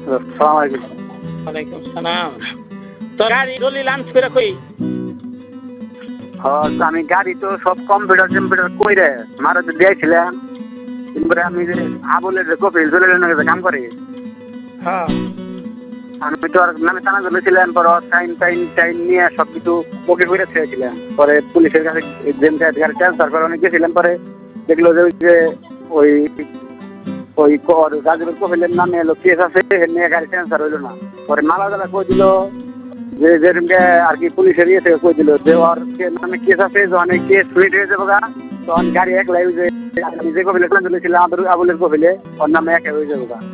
আসসালামু আলাইকুম। ওয়ালাইকুম সালাম। তো গাড়ি দলিল আনছ করে কই? আমি গাড়ি তো সব কম্পিউটার কইরে মারা দিয়েছিলাম। এরপরে আমি যে আবুলের যে কপিল জলিলের কাম করে, হ্যাঁ। আমি তো আর নামে টানা ধরেছিলাম, পরে টাইম নিয়ে সব কিছু ওকে করে ছেড়েছিলাম। পরে পুলিশের কাছে গাড়ি ট্রান্সফার করে অনেক গেছিলাম, পরে দেখলো যে ওই ওই গাজীপুর কপিলের নামে এলো কেস আছে, নিয়ে গাড়ি ট্রান্সফার হইলো না। পরে মালাদালা কই দিল যে যেরকম আর কি পুলিশের ইয়ে থেকে কই দিল যে ওর নামে কেস আছে, যখন এই কেস ফ্রিট হয়ে যাবো গা তখন গাড়ি একলাই যে আমি যে কপিলে ট্রান্সফার হয়েছিলাম আবুলের কপিলে ওর নামে একা হয়ে যাবো গা।